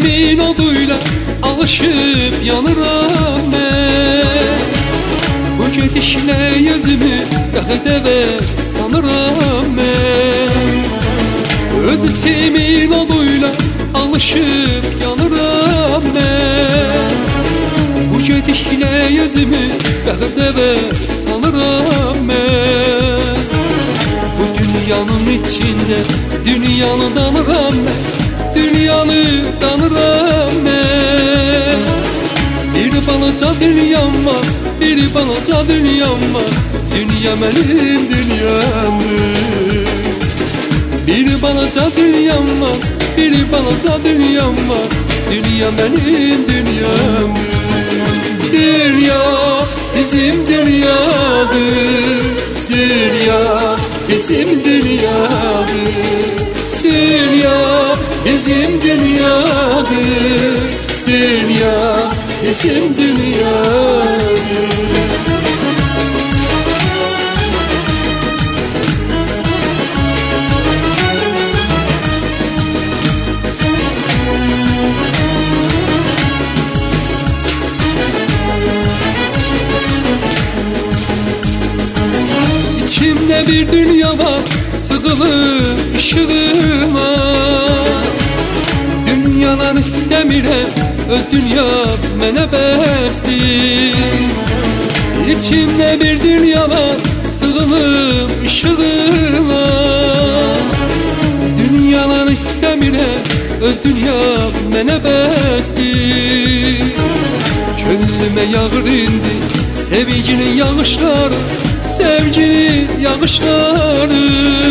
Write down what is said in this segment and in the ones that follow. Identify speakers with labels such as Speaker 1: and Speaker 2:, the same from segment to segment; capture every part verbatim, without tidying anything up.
Speaker 1: içimin oduyla alışıp yanıram ben. Bu gedişlə yüzümü qəhdəvə sanıram mən. Öz içimin oduyla alışıp yanıram mən. Bu gedişlə yüzümü qəhdəvə sanıram mən. Bu dünyanın içində dünyanı danıram mən. Dünyanı danıram mən. Bir balaca dünyam var, bir balaca dünyam var. Dünya mənim dünyamdır. Bir balaca dünyam var, bir balaca dünyam var. Dünya mənim dünyamdır. Dünya bizim dünyadır. Dünya bizim dünyadır. Dünya bizim dünyadır. Dünya bizim dünyadır. İçimde bir dünya var, sığılır ışığıma. Dünyadan istəmirəm, öz dünya mənə bəsdir. İçimdə bir dünya var, sığılır ışığıma. Dünyadan istəmirəm, öz dünya mənə bəsdir. Könlümə yağır indi sevginin yağışları, sevginin yağışları.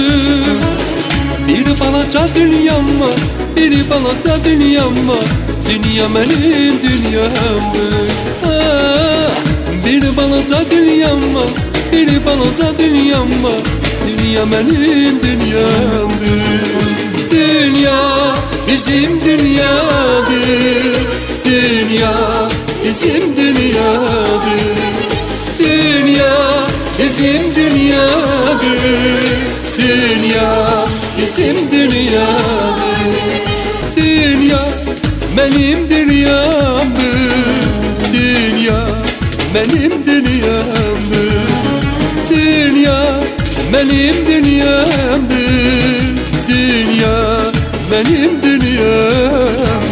Speaker 1: Bir balaca dünyam var, bir balaca dünyam var. Dünya mənim dünyamdır. Ah, bir balaca dünyam var, bir balaca dünyam var. Dünya mənim dünyamdır. Dünya bizim dünyadır. Dünya bizim dünyadır. Dünya bizim dünyadır. Dünya bizim dünyadır. Dünya benim dünyamdır. Dünya benim dünyamdır. Dünya benim dünyamdır. Dünya benim dünyamdır.